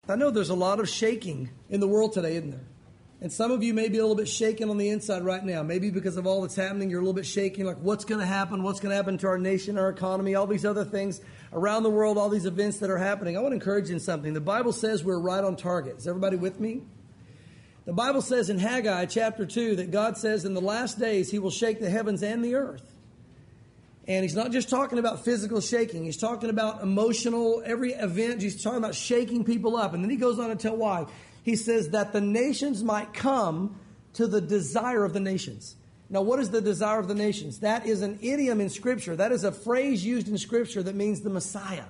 I know there's a lot of shaking in the world today, isn't there? And some of you may be a little bit shaken on the inside right now. Maybe because of all that's happening, you're a little bit shaking, like what's going to happen? What's going to happen to our nation, our economy, all these other things around the world, all these events that are happening. I want to encourage you in something. The Bible says we're right on target. Is everybody with me? The Bible says in Haggai chapter 2 that God says in the last days He will shake the heavens and the earth. And He's not just talking about physical shaking. He's talking about emotional, every event. He's talking about shaking people up. And then He goes on to tell why. He says that the nations might come to the desire of the nations. Now, what is the desire of the nations? That is an idiom in Scripture. That is a phrase used in Scripture that means the Messiah.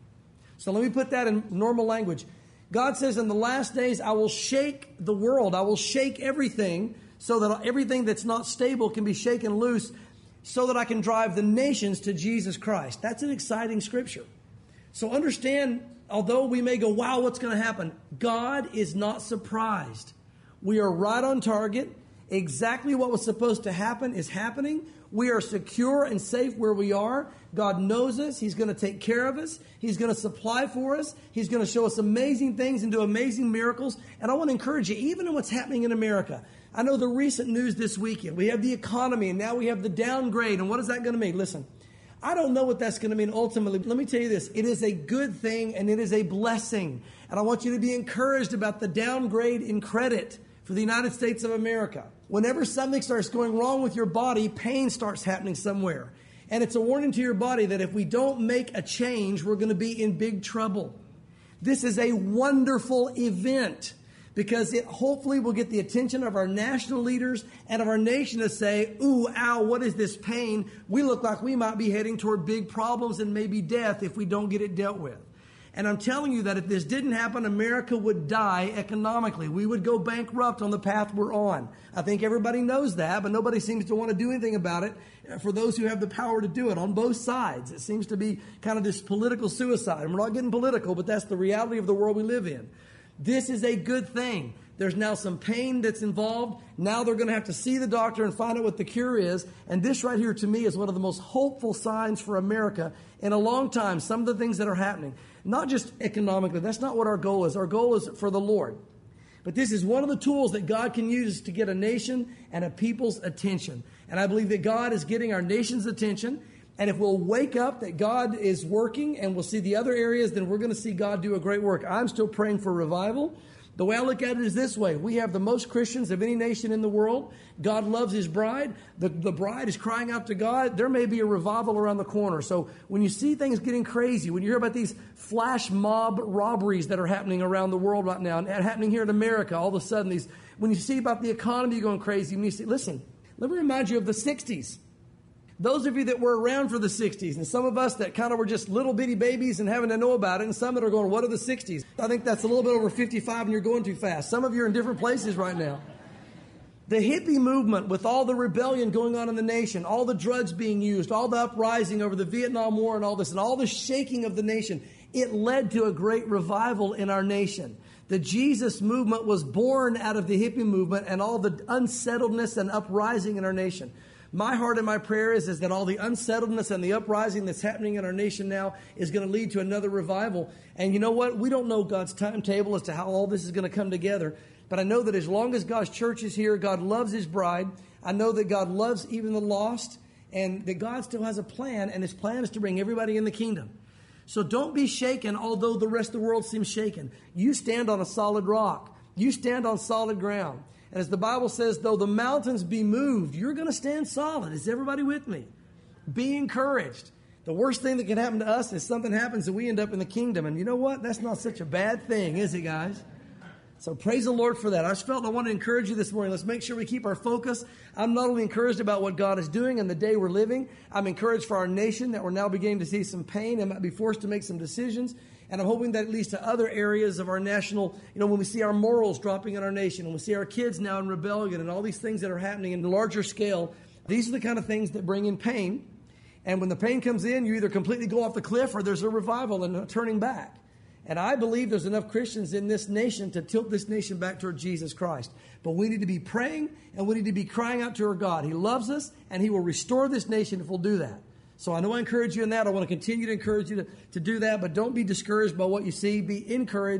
So let me put that in normal language. God says in the last days, I will shake the world. I will shake everything so that everything that's not stable can be shaken loose so that I can drive the nations to Jesus Christ. That's an exciting Scripture. So understand, although we may go, wow, what's going to happen? God is not surprised. We are right on target. Exactly what was supposed to happen is happening. We are secure and safe where we are. God knows us. He's going to take care of us. He's going to supply for us. He's going to show us amazing things and do amazing miracles. And I want to encourage you, even in what's happening in America. I know the recent news this weekend. We have the economy and now we have the downgrade. And what is that going to mean? Listen. I don't know what that's going to mean ultimately. Let me tell you this. It is a good thing and it is a blessing. And I want you to be encouraged about the downgrade in credit for the United States of America. Whenever something starts going wrong with your body, pain starts happening somewhere. And it's a warning to your body that if we don't make a change, we're going to be in big trouble. This is a wonderful event, because it hopefully will get the attention of our national leaders and of our nation to say, ooh, ow, what is this pain? We look like we might be heading toward big problems and maybe death if we don't get it dealt with. And I'm telling you that if this didn't happen, America would die economically. We would go bankrupt on the path we're on. I think everybody knows that, but nobody seems to want to do anything about it for those who have the power to do it on both sides. It seems to be kind of this political suicide. And we're not getting political, but that's the reality of the world we live in. This is a good thing. There's now some pain that's involved. Now they're going to have to see the doctor and find out what the cure is. And this right here to me is one of the most hopeful signs for America in a long time. Some of the things that are happening, not just economically. That's not what our goal is. Our goal is for the Lord. But this is one of the tools that God can use to get a nation and a people's attention. And I believe that God is getting our nation's attention. And if we'll wake up that God is working and we'll see the other areas, then we're going to see God do a great work. I'm still praying for revival. The way I look at it is this way. We have the most Christians of any nation in the world. God loves His bride. The bride is crying out to God. There may be a revival around the corner. So when you see things getting crazy, when you hear about these flash mob robberies that are happening around the world right now and happening here in America, all of a sudden when you see about the economy going crazy, when you see, listen, let me remind you of the 60s. Those of you that were around for the 60s, and some of us that kind of were just little bitty babies and having to know about it, and some that are going, what are the 60s? I think that's a little bit over 55 and you're going too fast. Some of you are in different places right now. The hippie movement, with all the rebellion going on in the nation, all the drugs being used, all the uprising over the Vietnam War and all this, and all the shaking of the nation, it led to a great revival in our nation. The Jesus movement was born out of the hippie movement and all the unsettledness and uprising in our nation. My heart and my prayer is that all the unsettledness and the uprising that's happening in our nation now is going to lead to another revival. And you know what? We don't know God's timetable as to how all this is going to come together. But I know that as long as God's church is here, God loves His bride. I know that God loves even the lost, and that God still has a plan, and His plan is to bring everybody in the kingdom. So don't be shaken, although the rest of the world seems shaken. You stand on a solid rock. You stand on solid ground. And as the Bible says, though the mountains be moved, you're going to stand solid. Is everybody with me? Be encouraged. The worst thing that can happen to us is something happens and we end up in the kingdom. And you know what? That's not such a bad thing, is it, guys? So praise the Lord for that. I just felt I wanted to encourage you this morning. Let's make sure we keep our focus. I'm not only encouraged about what God is doing and the day we're living, I'm encouraged for our nation that we're now beginning to see some pain and might be forced to make some decisions. And I'm hoping that it leads to other areas of our national, when we see our morals dropping in our nation and we see our kids now in rebellion and all these things that are happening in a larger scale, these are the kind of things that bring in pain. And when the pain comes in, you either completely go off the cliff or there's a revival and a turning back. And I believe there's enough Christians in this nation to tilt this nation back toward Jesus Christ. But we need to be praying and we need to be crying out to our God. He loves us and He will restore this nation if we'll do that. So I know I encourage you in that. I want to continue to encourage you to do that. But don't be discouraged by what you see. Be encouraged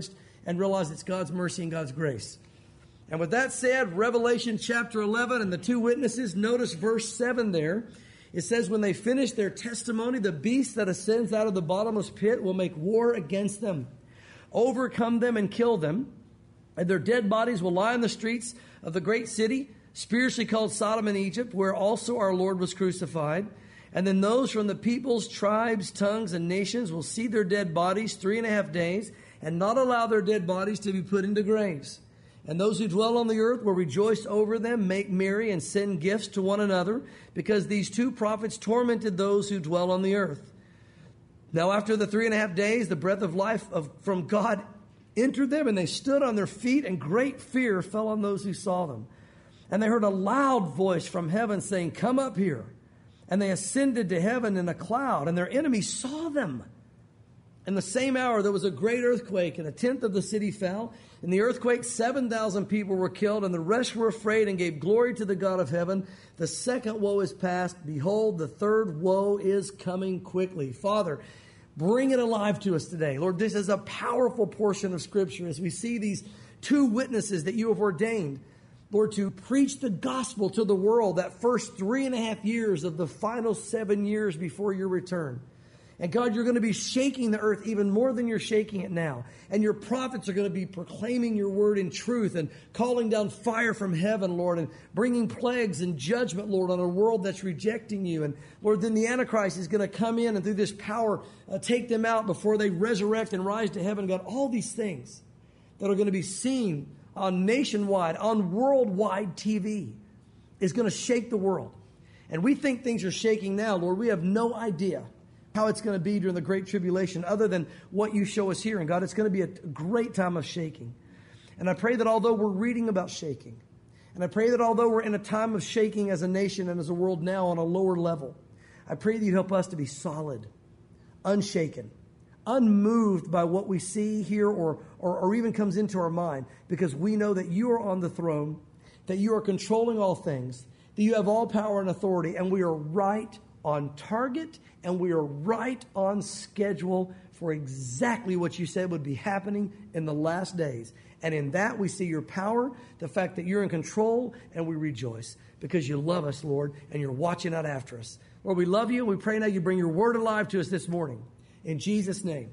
and realize it's God's mercy and God's grace. And with that said, Revelation chapter 11 and the two witnesses, notice verse 7 there. It says, when they finish their testimony, the beast that ascends out of the bottomless pit will make war against them, overcome them and kill them. And their dead bodies will lie in the streets of the great city, spiritually called Sodom and Egypt, where also our Lord was crucified. And then those from the peoples, tribes, tongues, and nations will see their dead bodies 3.5 days and not allow their dead bodies to be put into graves. And those who dwell on the earth will rejoice over them, make merry, and send gifts to one another, because these two prophets tormented those who dwell on the earth. Now after the 3.5 days, the breath of life from God entered them, and they stood on their feet, and great fear fell on those who saw them. And they heard a loud voice from heaven saying, come up here. And they ascended to heaven in a cloud, and their enemies saw them. In the same hour, there was a great earthquake, and 1/10 of the city fell. In the earthquake, 7,000 people were killed, and the rest were afraid and gave glory to the God of heaven. The second woe is past. Behold, the third woe is coming quickly. Father, bring it alive to us today. Lord, this is a powerful portion of Scripture as we see these two witnesses that you have ordained, Lord, to preach the gospel to the world that first 3.5 years of the final 7 years before your return. And God, you're going to be shaking the earth even more than you're shaking it now. And your prophets are going to be proclaiming your word in truth and calling down fire from heaven, Lord, and bringing plagues and judgment, Lord, on a world that's rejecting you. And Lord, then the Antichrist is going to come in and through this power take them out before they resurrect and rise to heaven. God, all these things that are going to be seen on nationwide, on worldwide TV is going to shake the world. And we think things are shaking now, Lord. We have no idea how it's going to be during the Great Tribulation other than what you show us here. And God, it's going to be a great time of shaking. And I pray that although we're reading about shaking, and I pray that although we're in a time of shaking as a nation and as a world now on a lower level, I pray that you help us to be solid, unshaken, unmoved by what we see, hear, or even comes into our mind, because we know that you are on the throne, that you are controlling all things, that you have all power and authority, and we are right on target, and we are right on schedule for exactly what you said would be happening in the last days. And in that we see your power, the fact that you're in control, and we rejoice because you love us, Lord, and you're watching out after us. Lord, we love you, and we pray now you bring your word alive to us this morning. In Jesus' name,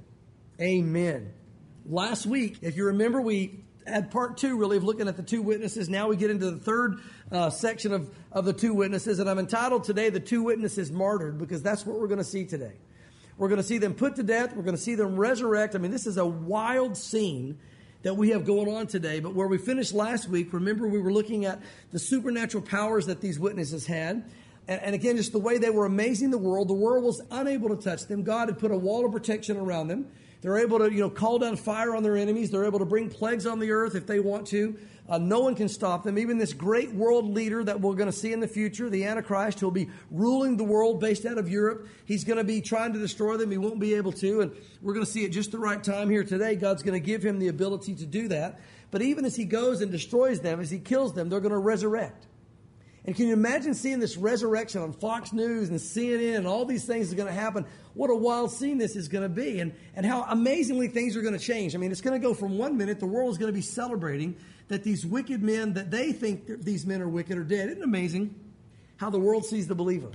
amen. Last week, if you remember, we had part 2 really of looking at the two witnesses. Now we get into the third section of the two witnesses. And I'm entitled today, The Two Witnesses Martyred, because that's what we're going to see today. We're going to see them put to death. We're going to see them resurrect. I mean, this is a wild scene that we have going on today. But where we finished last week, remember we were looking at the supernatural powers that these witnesses had. And again, just the way they were amazing the world. The world was unable to touch them. God had put a wall of protection around them. They're able to, call down fire on their enemies. They're able to bring plagues on the earth if they want to. No one can stop them. Even this great world leader that we're going to see in the future, the Antichrist, who'll be ruling the world based out of Europe. He's going to be trying to destroy them. He won't be able to. And we're going to see at just the right time here today. God's going to give him the ability to do that. But even as he goes and destroys them, as he kills them, they're going to resurrect. And can you imagine seeing this resurrection on Fox News and CNN and all these things are going to happen? What a wild scene this is going to be, and how amazingly things are going to change. I mean, it's going to go from one minute, the world is going to be celebrating that these wicked men, that they think these men are wicked, are dead. Isn't it amazing how the world sees the believer?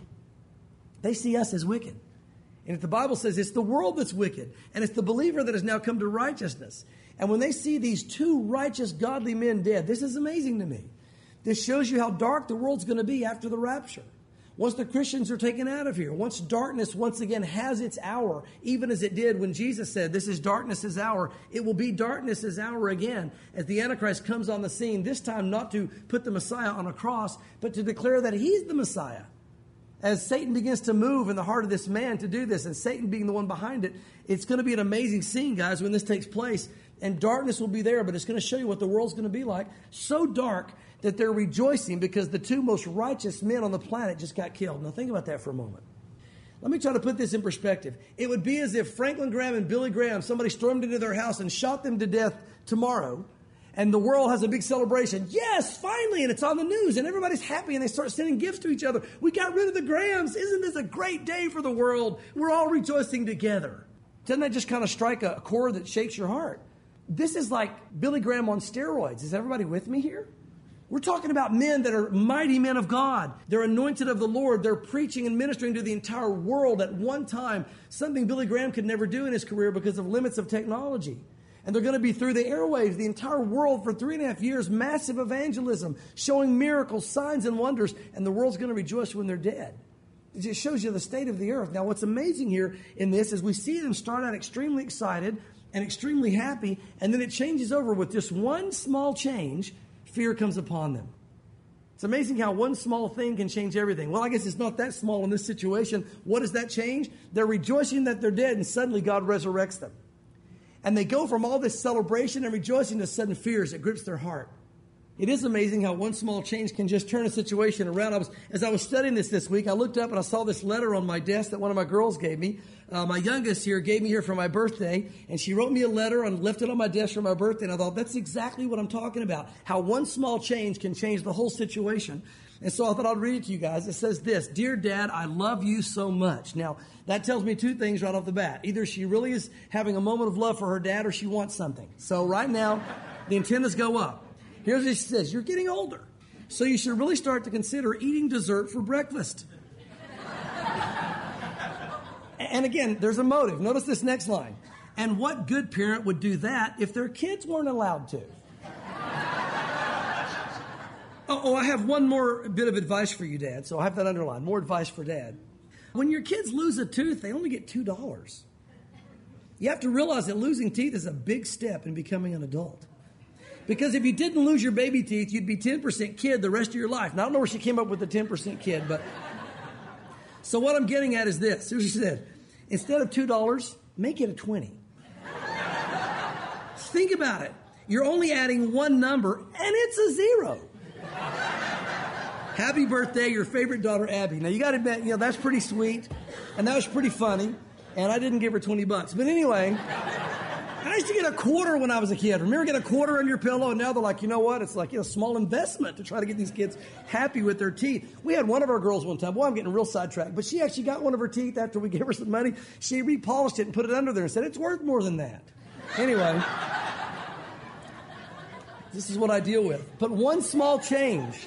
They see us as wicked. And if the Bible says it's the world that's wicked, and it's the believer that has now come to righteousness. And when they see these two righteous, godly men dead, this is amazing to me. This shows you how dark the world's going to be after the rapture. Once the Christians are taken out of here, once darkness once again has its hour, even as it did when Jesus said, this is darkness's hour, it will be darkness's hour again as the Antichrist comes on the scene, this time not to put the Messiah on a cross, but to declare that he's the Messiah. As Satan begins to move in the heart of this man to do this, and Satan being the one behind it, it's going to be an amazing scene, guys, when this takes place. And darkness will be there, but it's going to show you what the world's going to be like. So dark that they're rejoicing because the two most righteous men on the planet just got killed. Now think about that for a moment. Let me try to put this in perspective. It would be as if Franklin Graham and Billy Graham, somebody stormed into their house and shot them to death tomorrow, and the world has a big celebration. Yes, finally, and it's on the news, and everybody's happy, and they start sending gifts to each other. We got rid of the Grahams. Isn't this a great day for the world? We're all rejoicing together. Doesn't that just kind of strike a chord that shakes your heart? This is like Billy Graham on steroids. Is everybody with me here? We're talking about men that are mighty men of God. They're anointed of the Lord. They're preaching and ministering to the entire world at one time, something Billy Graham could never do in his career because of limits of technology. And they're going to be through the airwaves, the entire world for 3.5 years, massive evangelism, showing miracles, signs, and wonders, and the world's going to rejoice when they're dead. It just shows you the state of the earth. Now, what's amazing here in this is we see them start out extremely excited and extremely happy, and then it changes over with just one small change. Fear comes upon them. It's amazing how one small thing can change everything. Well, I guess it's not that small in this situation. What does that change? They're rejoicing that they're dead, and suddenly God resurrects them. And they go from all this celebration and rejoicing to sudden fears that grips their heart. It is amazing how one small change can just turn a situation around. As I was studying this week, I looked up and I saw this letter on my desk that one of my girls gave me. My youngest here gave me here for my birthday, and she wrote me a letter and left it on my desk for my birthday. And I thought, that's exactly what I'm talking about, how one small change can change the whole situation. And so I thought I'd read it to you guys. It says this: Dear Dad, I love you so much. Now, that tells me two things right off the bat. Either she really is having a moment of love for her dad, or she wants something. So right now, the antennas go up. Here's what she says: you're getting older, so you should really start to consider eating dessert for breakfast. And again, there's a motive. Notice this next line. And what good parent would do that if their kids weren't allowed to? I have one more bit of advice for you, Dad. So I have that underlined. More advice for Dad. When your kids lose a tooth, they only get $2. You have to realize that losing teeth is a big step in becoming an adult. Because if you didn't lose your baby teeth, you'd be 10% kid the rest of your life. Now, I don't know where she came up with the 10% kid, but... So what I'm getting at is this. Here's what she said. Instead of $2, make it a 20. Think about it. You're only adding one number, and it's a 0. Happy birthday, your favorite daughter, Abby. Now, you got to admit, that's pretty sweet, and that was pretty funny, and I didn't give her $20. But anyway... I used to get a quarter when I was a kid. Remember getting a quarter on your pillow? And now they're like, you know what? It's like a small investment to try to get these kids happy with their teeth. We had one of our girls one time. Boy, I'm getting real sidetracked. But she actually got one of her teeth after we gave her some money. She repolished it and put it under there and said, it's worth more than that. Anyway, this is what I deal with. But one small change,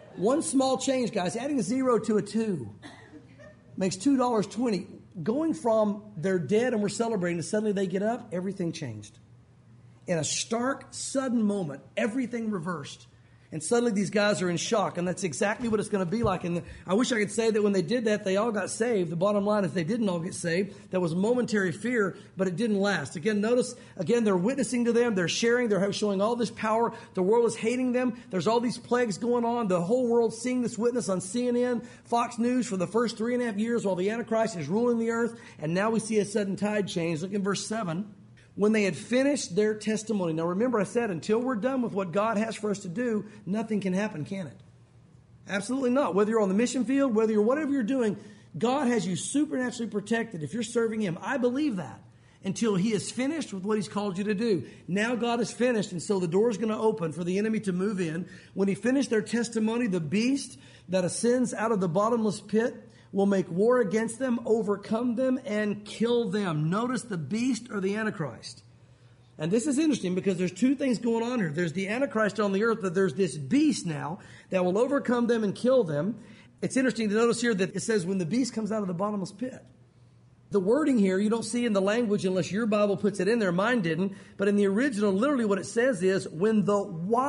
guys, adding a 0 to a 2 makes $2.20. Going from they're dead and we're celebrating to suddenly they get up, everything changed. In a stark, sudden moment, everything reversed. And suddenly these guys are in shock, and that's exactly what it's going to be like. And I wish I could say that when they did that, they all got saved. The bottom line is they didn't all get saved. There was momentary fear, but it didn't last. Again, notice, they're witnessing to them. They're sharing. They're showing all this power. The world is hating them. There's all these plagues going on. The whole world's seeing this witness on CNN, Fox News for the first 3.5 years while the Antichrist is ruling the earth. And now we see a sudden tide change. Look in verse 7. When they had finished their testimony. Now remember, I said, until we're done with what God has for us to do, nothing can happen, can it? Absolutely not. Whether you're on the mission field, whatever you're doing, God has you supernaturally protected if you're serving Him. I believe that. Until He is finished with what He's called you to do. Now God is finished, and so the door is going to open for the enemy to move in. When He finished their testimony, the beast that ascends out of the bottomless pit will make war against them, overcome them, and kill them. Notice the beast or the Antichrist. And this is interesting because there's two things going on here. There's the Antichrist on the earth, but there's this beast now that will overcome them and kill them. It's interesting to notice here that it says when the beast comes out of the bottomless pit. The wording here you don't see in the language unless your Bible puts it in there. Mine didn't. But in the original, literally what it says is when the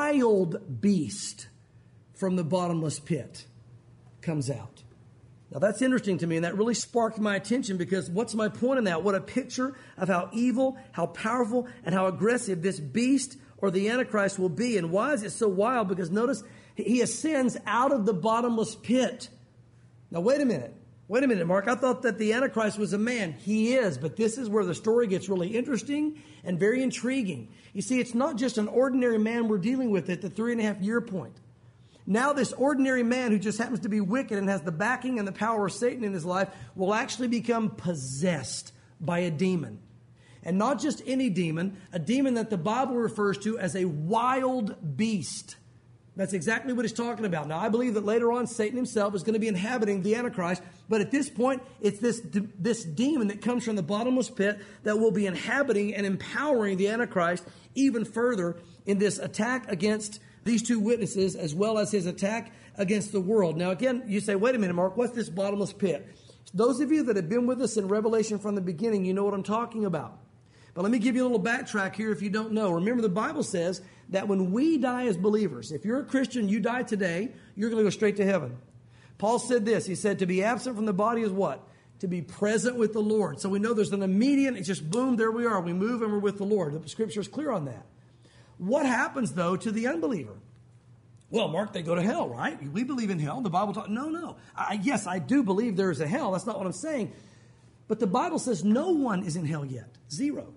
wild beast from the bottomless pit comes out. Now that's interesting to me, and that really sparked my attention because what's my point in that? What a picture of how evil, how powerful, and how aggressive this beast or the Antichrist will be. And why is it so wild? Because notice, he ascends out of the bottomless pit. Now wait a minute, Mark. I thought that the Antichrist was a man. He is, but this is where the story gets really interesting and very intriguing. You see, it's not just an ordinary man we're dealing with at the 3.5 year point. Now this ordinary man who just happens to be wicked and has the backing and the power of Satan in his life will actually become possessed by a demon. And not just any demon, a demon that the Bible refers to as a wild beast. That's exactly what he's talking about. Now, I believe that later on, Satan himself is going to be inhabiting the Antichrist. But at this point, it's this demon that comes from the bottomless pit that will be inhabiting and empowering the Antichrist even further in this attack against these two witnesses, as well as his attack against the world. Now, again, you say, wait a minute, Mark, what's this bottomless pit? Those of you that have been with us in Revelation from the beginning, you know what I'm talking about. But let me give you a little backtrack here if you don't know. Remember, the Bible says that when we die as believers, if you're a Christian, you die today, you're going to go straight to heaven. Paul said this. He said, to be absent from the body is what? To be present with the Lord. So we know there's an immediate, it's just boom, there we are. We move and we're with the Lord. The Scripture is clear on that. What happens, though, to the unbeliever? Well, Mark, they go to hell, right? We believe in hell. The Bible talks, no. Yes, I do believe there is a hell. That's not what I'm saying. But the Bible says no one is in hell yet. Zero.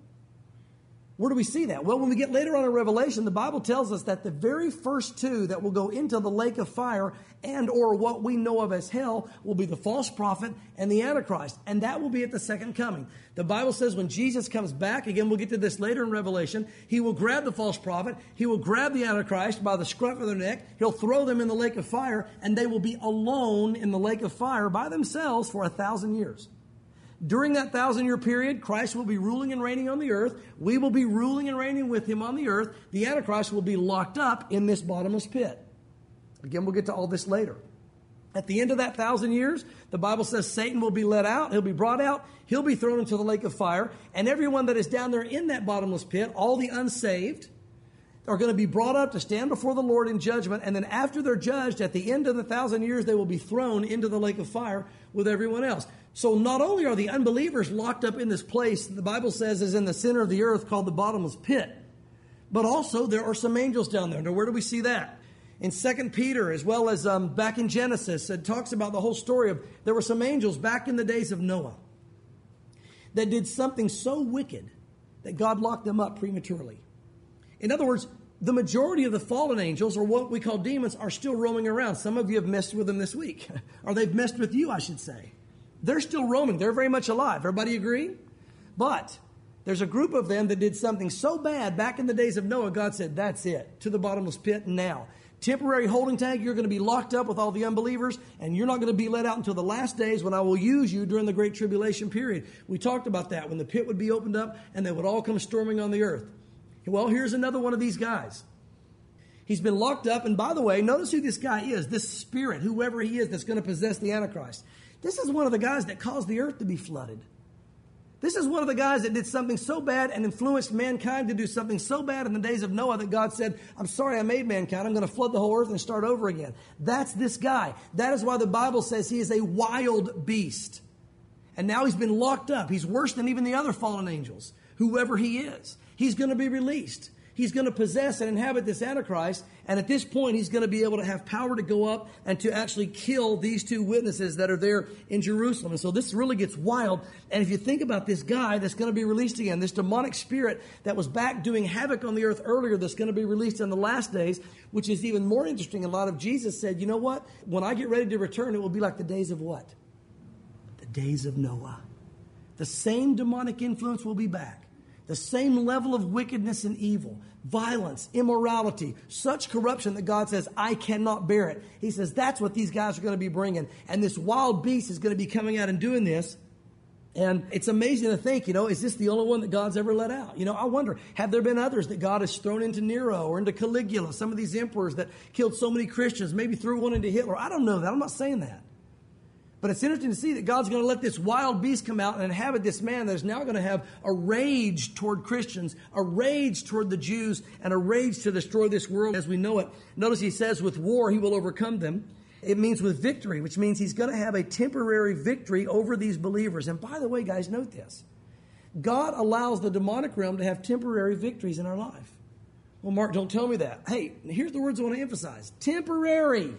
Where do we see that? Well, when we get later on in Revelation, the Bible tells us that the very first two that will go into the lake of fire and or what we know of as hell will be the false prophet and the Antichrist. And that will be at the second coming. The Bible says when Jesus comes back, again, we'll get to this later in Revelation, he will grab the false prophet, he will grab the Antichrist by the scruff of their neck, he'll throw them in the lake of fire, and they will be alone in the lake of fire by themselves for 1,000 years. During that 1,000-year period, Christ will be ruling and reigning on the earth. We will be ruling and reigning with him on the earth. The Antichrist will be locked up in this bottomless pit. Again, we'll get to all this later. At the end of that 1,000 years, the Bible says Satan will be let out. He'll be brought out. He'll be thrown into the lake of fire. And everyone that is down there in that bottomless pit, all the unsaved, are going to be brought up to stand before the Lord in judgment. And then after they're judged, at the end of the 1,000 years, they will be thrown into the lake of fire with everyone else. So not only are the unbelievers locked up in this place, the Bible says is in the center of the earth called the bottomless pit, but also there are some angels down there. Now, where do we see that? In 2 Peter, as well as back in Genesis, it talks about the whole story of there were some angels back in the days of Noah that did something so wicked that God locked them up prematurely. In other words, the majority of the fallen angels, or what we call demons, are still roaming around. Some of you have messed with them this week. Or they've messed with you, I should say. They're still roaming. They're very much alive. Everybody agree? But there's a group of them that did something so bad back in the days of Noah, God said, that's it. To the bottomless pit now. Temporary holding tank, you're going to be locked up with all the unbelievers, and you're not going to be let out until the last days when I will use you during the Great Tribulation period. We talked about that, when the pit would be opened up and they would all come storming on the earth. Well, here's another one of these guys. He's been locked up, and by the way, notice who this guy is, this spirit, whoever he is that's going to possess the Antichrist. This is one of the guys that caused the earth to be flooded. This is one of the guys that did something so bad and influenced mankind to do something so bad in the days of Noah that God said, I'm sorry I made mankind. I'm going to flood the whole earth and start over again. That's this guy. That is why the Bible says he is a wild beast. And now he's been locked up. He's worse than even the other fallen angels, whoever he is. He's going to be released. He's going to possess and inhabit this Antichrist, and at this point, he's going to be able to have power to go up and to actually kill these two witnesses that are there in Jerusalem. And so this really gets wild. And if you think about this guy that's going to be released again, this demonic spirit that was back doing havoc on the earth earlier that's going to be released in the last days, which is even more interesting. A lot of Jesus said, you know what? When I get ready to return, it will be like the days of what? The days of Noah. The same demonic influence will be back. The same level of wickedness and evil, violence, immorality, such corruption that God says, I cannot bear it. He says, that's what these guys are going to be bringing. And this wild beast is going to be coming out and doing this. And it's amazing to think, is this the only one that God's ever let out? I wonder, have there been others that God has thrown into Nero or into Caligula, some of these emperors that killed so many Christians, maybe threw one into Hitler? I don't know that. I'm not saying that. But it's interesting to see that God's going to let this wild beast come out and inhabit this man that is now going to have a rage toward Christians, a rage toward the Jews, and a rage to destroy this world as we know it. Notice he says with war he will overcome them. It means with victory, which means he's going to have a temporary victory over these believers. And by the way, guys, note this. God allows the demonic realm to have temporary victories in our life. Well, Mark, don't tell me that. Hey, here's the words I want to emphasize. Temporary.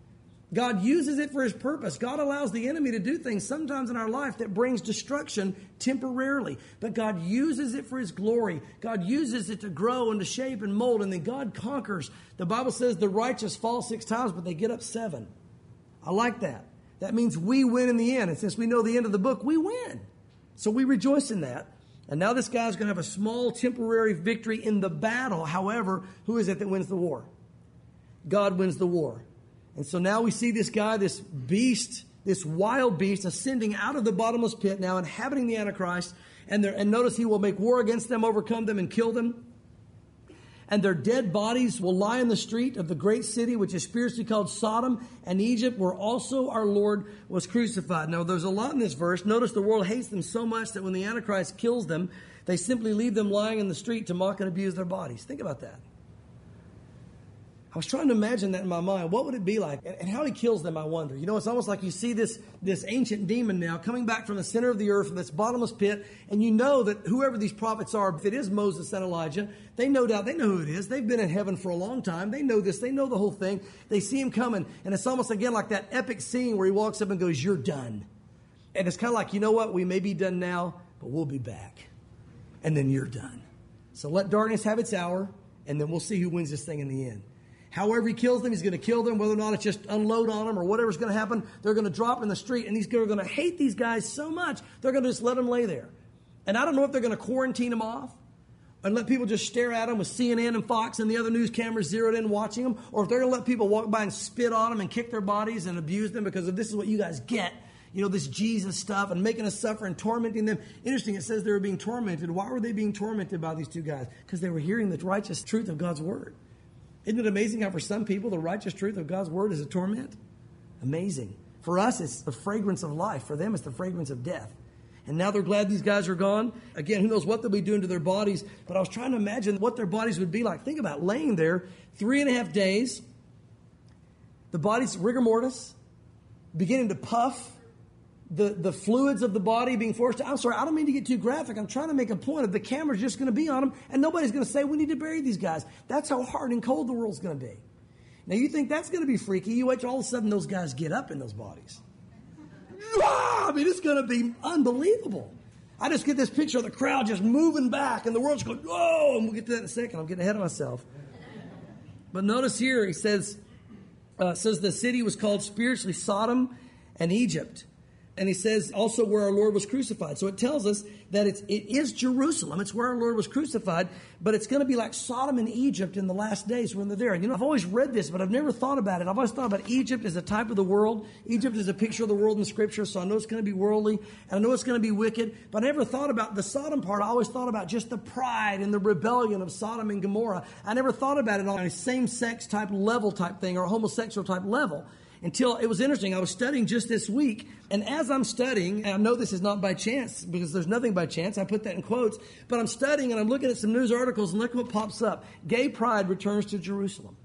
God uses it for his purpose. God allows the enemy to do things sometimes in our life that brings destruction temporarily. But God uses it for his glory. God uses it to grow and to shape and mold. And then God conquers. The Bible says the righteous fall 6 times, but they get up 7. I like that. That means we win in the end. And since we know the end of the book, we win. So we rejoice in that. And now this guy's going to have a small temporary victory in the battle. However, who is it that wins the war? God wins the war. And so now we see this guy, this beast, this wild beast ascending out of the bottomless pit, now inhabiting the Antichrist. And notice he will make war against them, overcome them, and kill them. And their dead bodies will lie in the street of the great city, which is spiritually called Sodom and Egypt, where also our Lord was crucified. Now, there's a lot in this verse. Notice the world hates them so much that when the Antichrist kills them, they simply leave them lying in the street to mock and abuse their bodies. Think about that. I was trying to imagine that in my mind. What would it be like? And how he kills them, I wonder. You know, it's almost like you see this ancient demon now coming back from the center of the earth, from this bottomless pit, and you know that whoever these prophets are, if it is Moses and Elijah, they know who it is. They've been in heaven for a long time. They know this. They know the whole thing. They see him coming, and it's almost, again, like that epic scene where he walks up and goes, "You're done." And it's kind of like, you know what? We may be done now, but we'll be back. And then you're done. So let darkness have its hour, and then we'll see who wins this thing in the end. However he kills them, he's going to kill them. Whether or not it's just unload on them or whatever's going to happen, they're going to drop in the street. And these guys are going to hate these guys so much, they're going to just let them lay there. And I don't know if they're going to quarantine them off and let people just stare at them with CNN and Fox and the other news cameras zeroed in watching them, or if they're going to let people walk by and spit on them and kick their bodies and abuse them because of this is what you guys get, you know, this Jesus stuff and making us suffer and tormenting them. Interesting, it says they were being tormented. Why were they being tormented by these two guys? Because they were hearing the righteous truth of God's word. Isn't it amazing how for some people the righteous truth of God's word is a torment? Amazing. For us, it's the fragrance of life. For them, it's the fragrance of death. And now they're glad these guys are gone. Again, who knows what they'll be doing to their bodies. But I was trying to imagine what their bodies would be like. Think about laying there 3.5 days. The body's rigor mortis, beginning to puff. The fluids of the body being forced to... I'm sorry, I don't mean to get too graphic. I'm trying to make a point of the camera's just going to be on them, and nobody's going to say, we need to bury these guys. That's how hard and cold the world's going to be. Now, you think that's going to be freaky. You wait till all of a sudden those guys get up in those bodies. I mean, it's going to be unbelievable. I just get this picture of the crowd just moving back, and the world's going, whoa! And we'll get to that in a second. I'm getting ahead of myself. But notice here, he says the city was called spiritually Sodom and Egypt. And he says also where our Lord was crucified. So it tells us that it is Jerusalem. It's where our Lord was crucified. But it's going to be like Sodom and Egypt in the last days when they're there. And you know, I've always read this, but I've never thought about it. I've always thought about Egypt as a type of the world. Egypt is a picture of the world in Scripture. So I know it's going to be worldly. And I know it's going to be wicked. But I never thought about the Sodom part. I always thought about just the pride and the rebellion of Sodom and Gomorrah. I never thought about it on a same-sex type level type thing or a homosexual type level. Until it was interesting. I was studying just this week, and as I'm studying, and I know this is not by chance, because there's nothing by chance, I put that in quotes, but I'm studying and I'm looking at some news articles, and look what pops up. Gay pride returns to Jerusalem.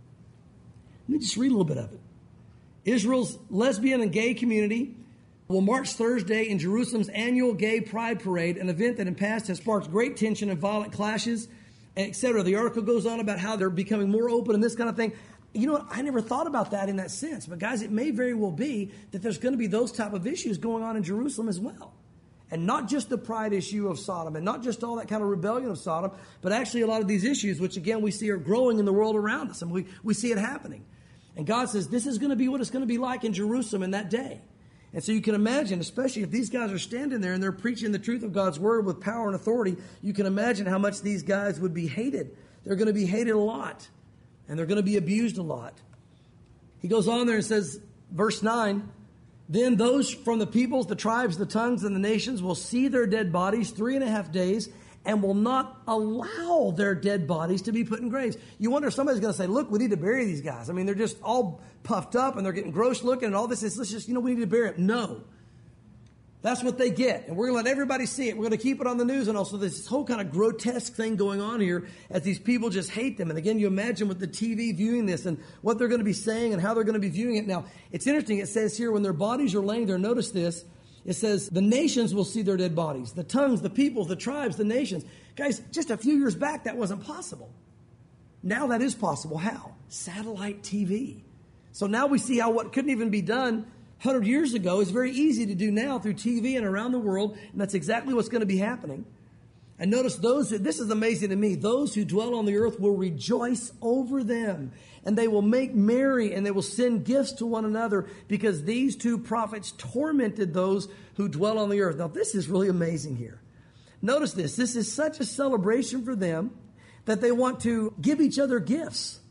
Let me just read a little bit of it. Israel's lesbian and gay community will march Thursday in Jerusalem's annual Gay Pride Parade, an event that in past has sparked great tension and violent clashes, etc. The article goes on about how they're becoming more open and this kind of thing. You know what? I never thought about that in that sense. But guys, it may very well be that there's going to be those type of issues going on in Jerusalem as well. And not just the pride issue of Sodom and not just all that kind of rebellion of Sodom, but actually a lot of these issues, which again we see are growing in the world around us. And we see it happening. And God says this is going to be what it's going to be like in Jerusalem in that day. And so you can imagine, especially if these guys are standing there and they're preaching the truth of God's word with power and authority, you can imagine how much these guys would be hated. They're going to be hated a lot. And they're going to be abused a lot. He goes on there and says, verse 9, then those from the peoples, the tribes, the tongues, and the nations will see their dead bodies 3.5 days and will not allow their dead bodies to be put in graves. You wonder if somebody's going to say, look, we need to bury these guys. I mean, they're just all puffed up and they're getting gross looking and all this. Let's just, we need to bury them. No. That's what they get. And we're going to let everybody see it. We're going to keep it on the news. And also this whole kind of grotesque thing going on here as these people just hate them. And again, you imagine with the TV viewing this and what they're going to be saying and how they're going to be viewing it. Now, it's interesting. It says here when their bodies are laying there, notice this. It says the nations will see their dead bodies. The tongues, the peoples, the tribes, the nations. Guys, just a few years back, that wasn't possible. Now that is possible. How? Satellite TV. So now we see how what couldn't even be done 100 years ago is very easy to do now through TV and around the world, and that's exactly what's going to be happening. And notice this is amazing to me, those who dwell on the earth will rejoice over them, and they will make merry, and they will send gifts to one another, because these two prophets tormented those who dwell on the earth. Now, this is really amazing here. Notice this. This is such a celebration for them that they want to give each other gifts.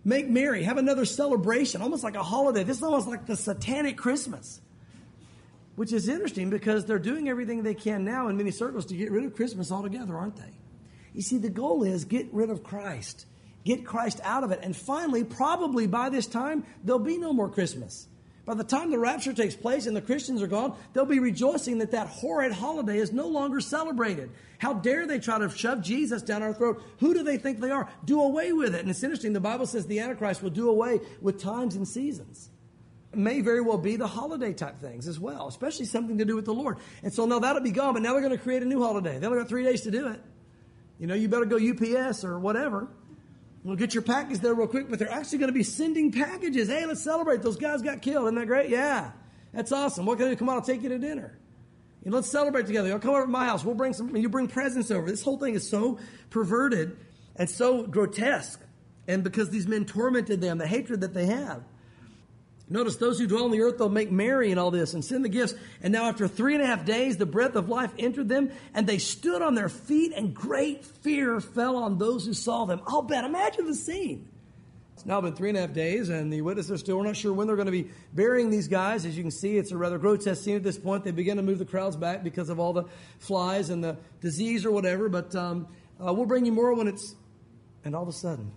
Make merry. Have another celebration, almost like a holiday. This is almost like the satanic Christmas, which is interesting because they're doing everything they can now in many circles to get rid of Christmas altogether, aren't they? You see, the goal is get rid of Christ. Get Christ out of it. And finally, probably by this time, there'll be no more Christmas. By the time the rapture takes place and the Christians are gone, they'll be rejoicing that that horrid holiday is no longer celebrated. How dare they try to shove Jesus down our throat? Who do they think they are? Do away with it. And it's interesting, the Bible says the Antichrist will do away with times and seasons. It may very well be the holiday type things as well, especially something to do with the Lord. And so now that'll be gone, but now they're going to create a new holiday. They only got 3 days to do it. You know, you better go UPS or whatever. We'll get your package there real quick, but they're actually going to be sending packages. Hey, let's celebrate. Those guys got killed. Isn't that great? Yeah. That's awesome. What can I do? Come on, I'll take you to dinner. And let's celebrate together. You'll come over to my house. We'll bring you bring presents over. This whole thing is so perverted and so grotesque. And because these men tormented them, the hatred that they have. Notice those who dwell on the earth, they'll make merry in all this and send the gifts. And now after 3.5 days, the breath of life entered them, and they stood on their feet, and great fear fell on those who saw them. I'll bet. Imagine the scene. It's now been 3.5 days, and the witnesses are still not sure when they're going to be burying these guys. As you can see, it's a rather grotesque scene at this point. They begin to move the crowds back because of all the flies and the disease or whatever. But we'll bring you more when it's... And all of a sudden,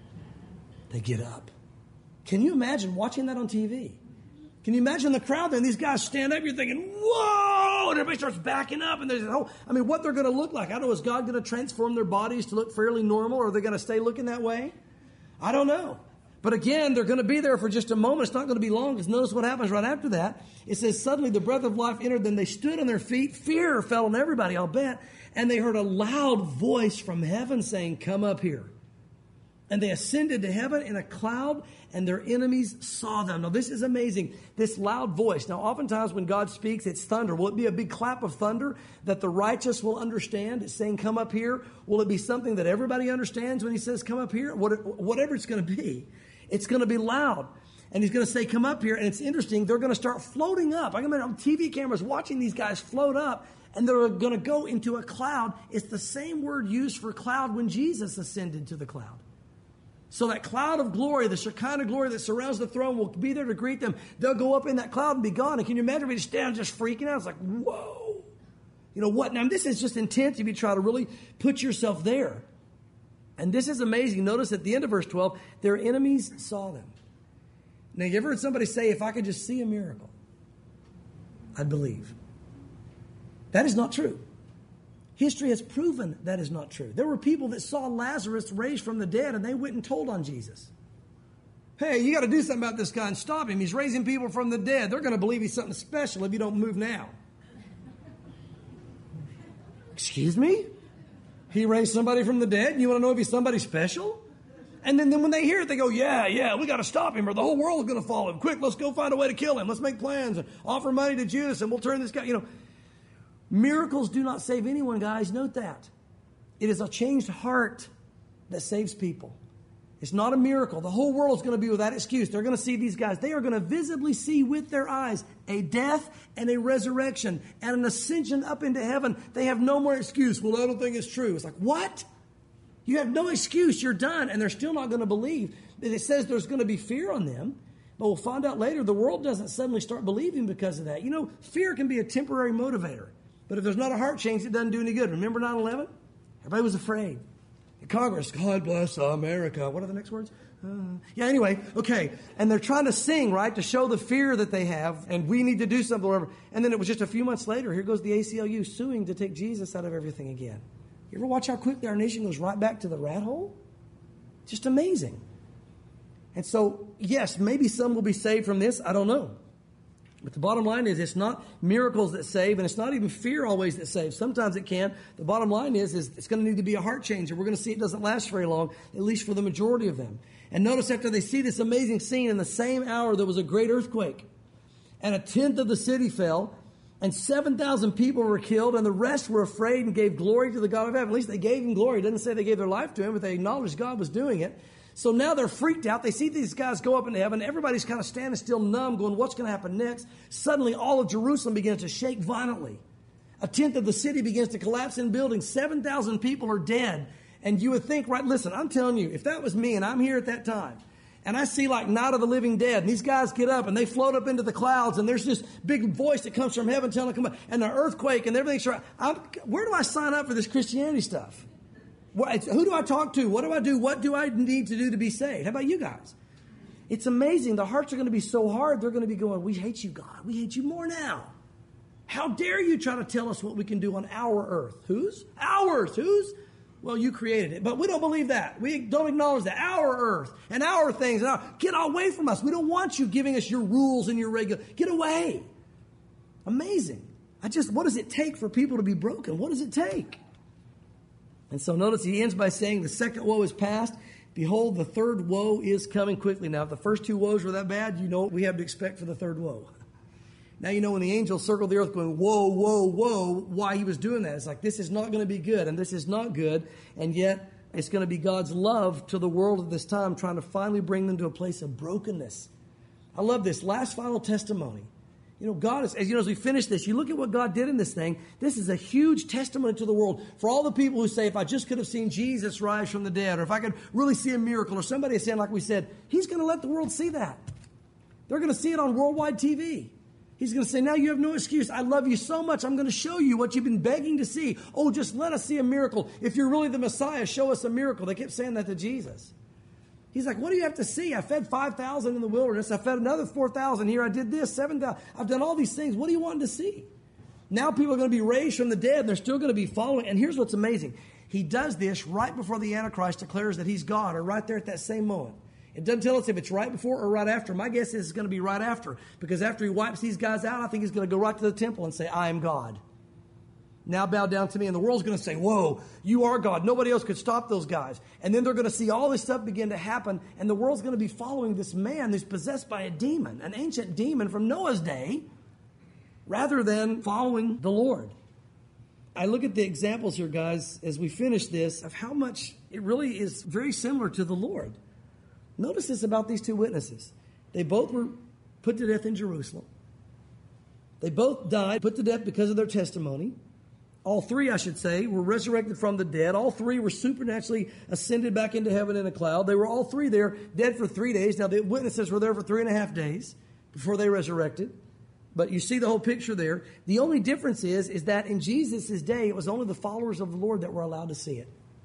they get up. Can you imagine watching that on TV? Can you imagine the crowd there and these guys stand up? You're thinking, whoa! And everybody starts backing up. And there's, what they're going to look like. I don't know, is God going to transform their bodies to look fairly normal, or are they going to stay looking that way? I don't know. But again, they're going to be there for just a moment. It's not going to be long, because notice what happens right after that. It says, suddenly the breath of life entered them. They stood on their feet. Fear fell on everybody, I'll bet. And they heard a loud voice from heaven saying, come up here. And they ascended to heaven in a cloud, and their enemies saw them. Now, this is amazing. This loud voice. Now, oftentimes when God speaks, it's thunder. Will it be a big clap of thunder that the righteous will understand? It's saying, come up here. Will it be something that everybody understands when he says, come up here? Whatever it's going to be, it's going to be loud. And he's going to say, come up here. And it's interesting. They're going to start floating up. I can imagine TV cameras watching these guys float up, and they're going to go into a cloud. It's the same word used for cloud when Jesus ascended to the cloud. So that cloud of glory, the Shekinah glory that surrounds the throne, will be there to greet them. They'll go up in that cloud and be gone. And can you imagine me just stand just freaking out? It's like, whoa. You know what? Now, this is just intense if you try to really put yourself there. And this is amazing. Notice at the end of verse 12, their enemies saw them. Now, you ever heard somebody say, if I could just see a miracle, I'd believe? That is not true. History has proven that is not true. There were people that saw Lazarus raised from the dead, and they went and told on Jesus. Hey, you got to do something about this guy and stop him. He's raising people from the dead. They're going to believe he's something special if you don't move now. Excuse me? He raised somebody from the dead, and you want to know if he's somebody special? And then when they hear it, they go, yeah, we got to stop him, or the whole world is going to follow him. Quick, let's go find a way to kill him. Let's make plans and offer money to Judas, and we'll turn this guy, Miracles do not save anyone, guys. Note that. It is a changed heart that saves people. It's not a miracle. The whole world is going to be without excuse. They're going to see these guys. They are going to visibly see with their eyes a death and a resurrection and an ascension up into heaven. They have no more excuse. Well, I don't think it's true. It's like, what? You have no excuse. You're done. And they're still not going to believe. It says there's going to be fear on them. But we'll find out later the world doesn't suddenly start believing because of that. Fear can be a temporary motivator. But if there's not a heart change, it doesn't do any good. Remember 9/11? Everybody was afraid. In Congress, God bless America. What are the next words? Anyway, okay. And they're trying to sing, right, to show the fear that they have, and we need to do something, whatever. And then it was just a few months later, here goes the ACLU suing to take Jesus out of everything again. You ever watch how quickly our nation goes right back to the rat hole? Just amazing. And so, yes, maybe some will be saved from this. I don't know. But the bottom line is it's not miracles that save, and it's not even fear always that saves. Sometimes it can. The bottom line is it's going to need to be a heart change, and we're going to see it doesn't last very long, at least for the majority of them. And notice after they see this amazing scene, in the same hour there was a great earthquake, and 1/10 of the city fell, and 7,000 people were killed, and the rest were afraid and gave glory to the God of heaven. At least they gave him glory. It doesn't say they gave their life to him, but they acknowledged God was doing it. So now they're freaked out. They see these guys go up into heaven. Everybody's kind of standing still, numb, going, what's going to happen next? Suddenly, all of Jerusalem begins to shake violently. 1/10 of the city begins to collapse in buildings. 7,000 people are dead. And you would think, right, listen, I'm telling you, if that was me and I'm here at that time, And I see like Night of the Living Dead. And these guys get up and they float up into the clouds. And there's this big voice that comes from heaven telling them, come on, and the earthquake and everything's right. Where do I sign up for this Christianity stuff? Who do I talk to? What do I do? What do I need to do to be saved? How about you guys? It's amazing. The hearts are going to be so hard. They're going to be going, we hate you, God. We hate you more now. How dare you try to tell us what we can do on our earth? Whose? Ours. Whose? Well, you created it, but we don't believe that. We don't acknowledge that. Our earth and our things. Get away from us. We don't want you giving us your rules and your regular. Get away. Amazing. What does it take for people to be broken? What does it take? And so notice he ends by saying the second woe is past. Behold, the third woe is coming quickly. Now, if the first two woes were that bad, you know what we have to expect for the third woe. Now you know when the angel circled the earth going, whoa, whoa, whoa, why he was doing that. It's like, this is not going to be good, and this is not good, and yet it's going to be God's love to the world at this time, trying to finally bring them to a place of brokenness. I love this. Last final testimony. You know, God is, as we finish this, you look at what God did in this thing. This is a huge testimony to the world. For all the people who say, if I just could have seen Jesus rise from the dead, or if I could really see a miracle, or somebody is saying, like we said, he's going to let the world see that. They're going to see it on worldwide TV. He's going to say, now you have no excuse. I love you so much. I'm going to show you what you've been begging to see. Oh, just let us see a miracle. If you're really the Messiah, show us a miracle. They kept saying that to Jesus. He's like, what do you have to see? I fed 5,000 in the wilderness. I fed another 4,000 here. I did this, 7,000. I've done all these things. What do you want to see? Now people are going to be raised from the dead, and they're still going to be following. And here's what's amazing. He does this right before the Antichrist declares that he's God, or right there at that same moment. It doesn't tell us if it's right before or right after. My guess is it's going to be right after. Because after he wipes these guys out, I think he's going to go right to the temple and say, I am God. Now bow down to me. And the world's going to say, whoa, you are God. Nobody else could stop those guys. And then they're going to see all this stuff begin to happen. And the world's going to be following this man who's possessed by a demon, an ancient demon from Noah's day, rather than following the Lord. I look at the examples here, guys, as we finish this, of how much it really is very similar to the Lord. Notice this about these two witnesses. They both were put to death in Jerusalem. They both died, put to death because of their testimony. All three, I should say, were resurrected from the dead. All three were supernaturally ascended back into heaven in a cloud. They were all three there, dead for 3 days. Now, the witnesses were there for 3.5 days before they resurrected. But you see the whole picture there. The only difference is that in Jesus' day, it was only the followers of the Lord that were allowed to see it.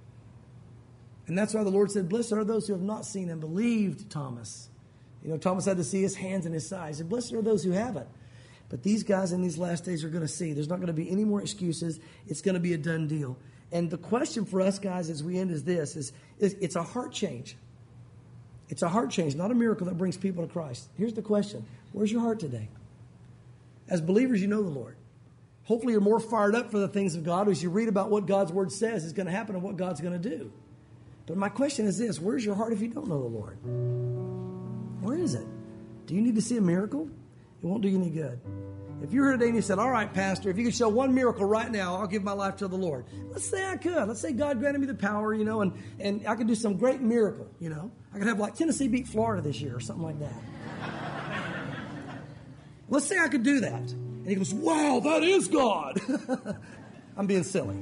And that's why the Lord said, blessed are those who have not seen and believed Thomas. You know, Thomas had to see his hands and his side. He said, blessed are those who haven't. But these guys in these last days are going to see. There's not going to be any more excuses. It's going to be a done deal. And the question for us, guys, as we end is this, is it's a heart change. It's a heart change, not a miracle that brings people to Christ. Here's the question. Where's your heart today? As believers, you know the Lord. Hopefully you're more fired up for the things of God as you read about what God's Word says is going to happen and what God's going to do. But my question is this, where's your heart if you don't know the Lord? Where is it? Do you need to see a miracle? It won't do you any good. If you're here today and you said, all right, Pastor, if you could show one miracle right now, I'll give my life to the Lord. Let's say I could. Let's say God granted me the power, and I could do some great miracle, I could have like Tennessee beat Florida this year or something like that. Let's say I could do that. And he goes, wow, that is God. I'm being silly.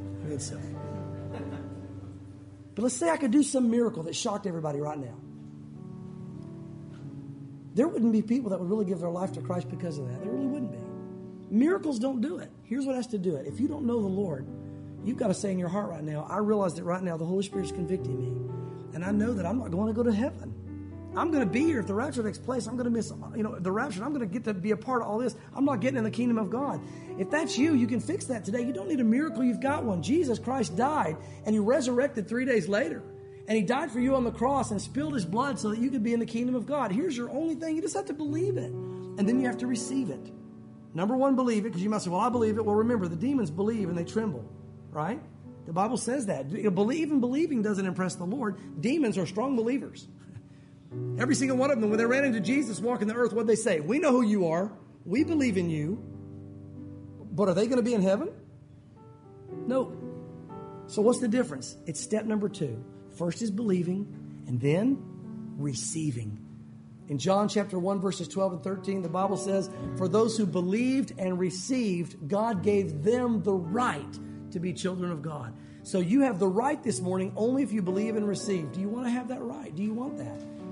But let's say I could do some miracle that shocked everybody right now. There wouldn't be people that would really give their life to Christ because of that. There really wouldn't be. Miracles don't do it. Here's what has to do it. If you don't know the Lord, you've got to say in your heart right now, I realize that right now the Holy Spirit's convicting me. And I know that I'm not going to go to heaven. I'm going to be here. If the rapture takes place, I'm going to miss, the rapture. I'm going to get to be a part of all this. I'm not getting in the kingdom of God. If that's you, you can fix that today. You don't need a miracle. You've got one. Jesus Christ died, and he resurrected 3 days later. And he died for you on the cross and spilled his blood so that you could be in the kingdom of God. Here's your only thing. You just have to believe it. And then you have to receive it. Number one, believe it. Because you might say, well, I believe it. Well, remember, the demons believe and they tremble. Right? The Bible says that. Even believing doesn't impress the Lord. Demons are strong believers. Every single one of them, when they ran into Jesus walking the earth, what did they say? We know who you are. We believe in you. But are they going to be in heaven? No. So what's the difference? It's step number 2. First is believing, and then receiving. In John chapter 1, verses 12 and 13, the Bible says, for those who believed and received, God gave them the right to be children of God. So you have the right this morning only if you believe and receive. Do you want to have that right? Do you want that?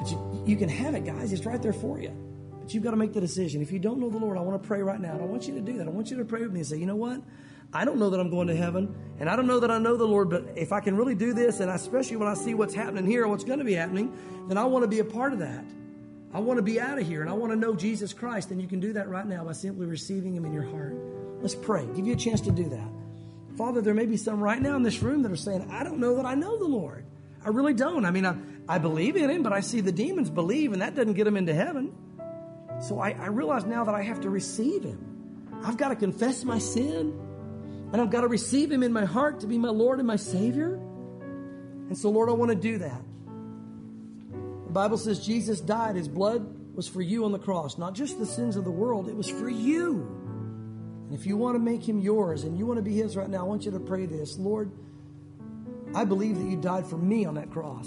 But you can have it, guys. It's right there for you. But you've got to make the decision. If you don't know the Lord, I want to pray right now. And I want you to do that. I want you to pray with me and say, you know what? I don't know that I'm going to heaven, and I don't know that I know the Lord, but if I can really do this, and especially when I see what's happening here and what's going to be happening, then I want to be a part of that. I want to be out of here, and I want to know Jesus Christ, and you can do that right now by simply receiving Him in your heart. Let's pray. Give you a chance to do that. Father, there may be some right now in this room that are saying, I don't know that I know the Lord. I really don't. I mean, I believe in Him, but I see the demons believe, and that doesn't get them into heaven. So I realize now that I have to receive Him. I've got to confess my sin. And I've got to receive Him in my heart to be my Lord and my Savior. And so, Lord, I want to do that. The Bible says Jesus died. His blood was for you on the cross. Not just the sins of the world. It was for you. And if you want to make Him yours and you want to be His right now, I want you to pray this. Lord, I believe that you died for me on that cross.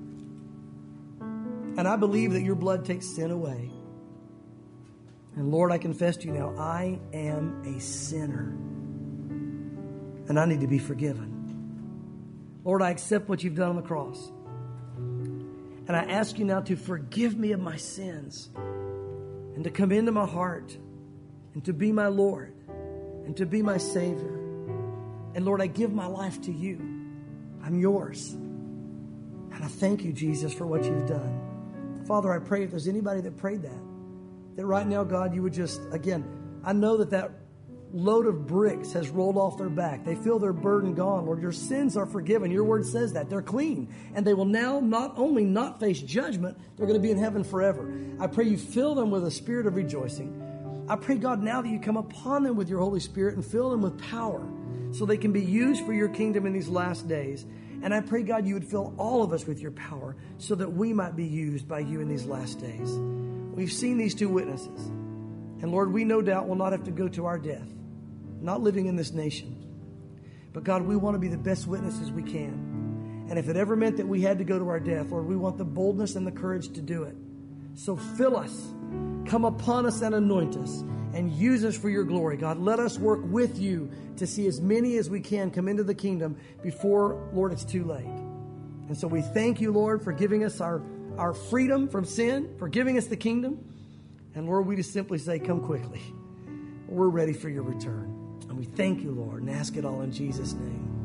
And I believe that your blood takes sin away. And Lord, I confess to you now, I am a sinner. And I need to be forgiven. Lord, I accept what you've done on the cross. And I ask you now to forgive me of my sins and to come into my heart and to be my Lord and to be my Savior. And Lord, I give my life to you. I'm yours. And I thank you, Jesus, for what you've done. Father, I pray if there's anybody that prayed that right now, God, you would just, again, I know that load of bricks has rolled off their back. They feel their burden gone. Lord, your sins are forgiven. Your word says that. They're clean. And they will now not only not face judgment, they're going to be in heaven forever. I pray you fill them with a spirit of rejoicing. I pray, God, now that you come upon them with your Holy Spirit and fill them with power so they can be used for your kingdom in these last days. And I pray, God, you would fill all of us with your power so that we might be used by you in these last days. We've seen these two witnesses. And Lord, we no doubt will not have to go to our death, not living in this nation. But God, we want to be the best witnesses we can. And if it ever meant that we had to go to our death, Lord, we want the boldness and the courage to do it. So fill us, come upon us and anoint us, and use us for your glory. God, let us work with you to see as many as we can come into the kingdom before, Lord, it's too late. And so we thank you, Lord, for giving us our freedom from sin, for giving us the kingdom. And Lord, we just simply say, come quickly. We're ready for your return. And we thank you, Lord, and ask it all in Jesus' name.